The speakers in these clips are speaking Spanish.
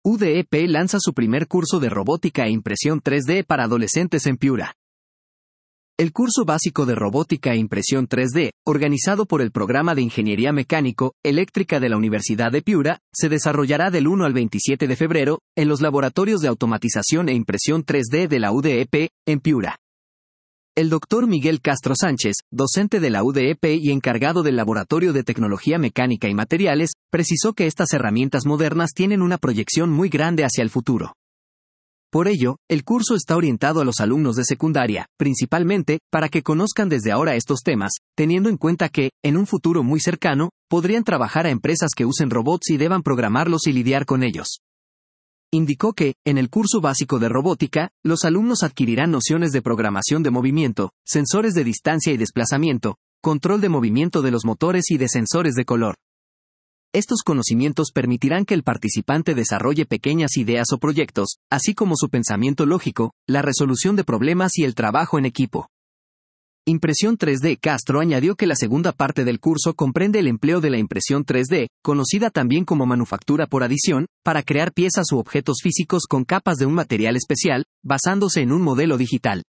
UDEP lanza su primer curso de robótica e impresión 3D para adolescentes en Piura. El curso básico de robótica e impresión 3D, organizado por el Programa de Ingeniería Mecánico, Eléctrica de la Universidad de Piura, se desarrollará del 1 al 27 de febrero, en los laboratorios de automatización e impresión 3D de la UDEP, en Piura. El Dr. Miguel Castro Sánchez, docente de la UDEP y encargado del Laboratorio de Tecnología Mecánica y Materiales, precisó que estas herramientas modernas tienen una proyección muy grande hacia el futuro. Por ello, el curso está orientado a los alumnos de secundaria, principalmente, para que conozcan desde ahora estos temas, teniendo en cuenta que, en un futuro muy cercano, podrían trabajar a empresas que usen robots y deban programarlos y lidiar con ellos. Indicó que, en el curso básico de robótica, los alumnos adquirirán nociones de programación de movimiento, sensores de distancia y desplazamiento, control de movimiento de los motores y de sensores de color. Estos conocimientos permitirán que el participante desarrolle pequeñas ideas o proyectos, así como su pensamiento lógico, la resolución de problemas y el trabajo en equipo. Impresión 3D. Castro añadió que la segunda parte del curso comprende el empleo de la impresión 3D, conocida también como manufactura por adición, para crear piezas u objetos físicos con capas de un material especial, basándose en un modelo digital.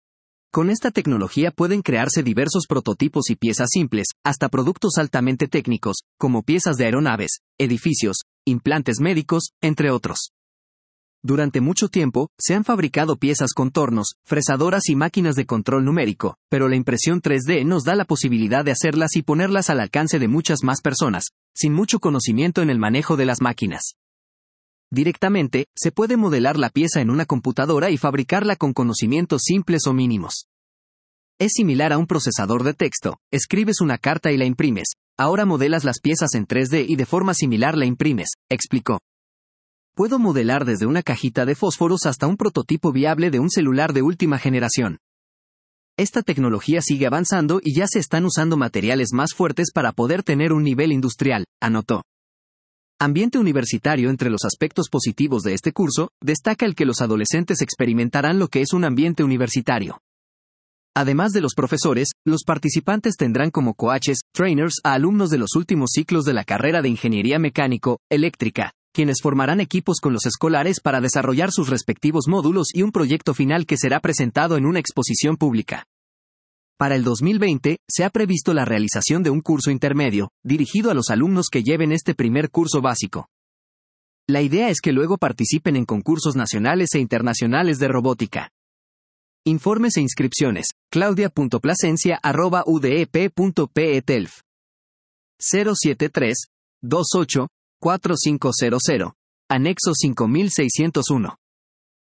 Con esta tecnología pueden crearse diversos prototipos y piezas simples, hasta productos altamente técnicos, como piezas de aeronaves, edificios, implantes médicos, entre otros. Durante mucho tiempo, se han fabricado piezas con tornos, fresadoras y máquinas de control numérico, pero la impresión 3D nos da la posibilidad de hacerlas y ponerlas al alcance de muchas más personas, sin mucho conocimiento en el manejo de las máquinas. Directamente, se puede modelar la pieza en una computadora y fabricarla con conocimientos simples o mínimos. Es similar a un procesador de texto, escribes una carta y la imprimes, ahora modelas las piezas en 3D y de forma similar la imprimes, explicó. Puedo modelar desde una cajita de fósforos hasta un prototipo viable de un celular de última generación. Esta tecnología sigue avanzando y ya se están usando materiales más fuertes para poder tener un nivel industrial, anotó. Ambiente universitario. Entre los aspectos positivos de este curso, destaca el que los adolescentes experimentarán lo que es un ambiente universitario. Además de los profesores, los participantes tendrán como coaches, trainers a alumnos de los últimos ciclos de la carrera de Ingeniería Mecánico, Eléctrica, quienes formarán equipos con los escolares para desarrollar sus respectivos módulos y un proyecto final que será presentado en una exposición pública. Para el 2020, se ha previsto la realización de un curso intermedio, dirigido a los alumnos que lleven este primer curso básico. La idea es que luego participen en concursos nacionales e internacionales de robótica. Informes e inscripciones: claudia.plasencia@udep.pe-telf 073-28-4500, anexo 5601.